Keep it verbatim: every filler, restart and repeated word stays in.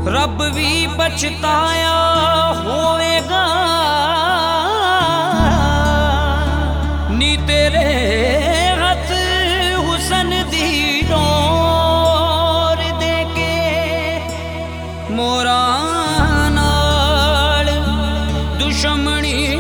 रब भी पछताया होएगा नी तेरे हथ हुसन दी डोर दे के मोरा नाल दुश्मनी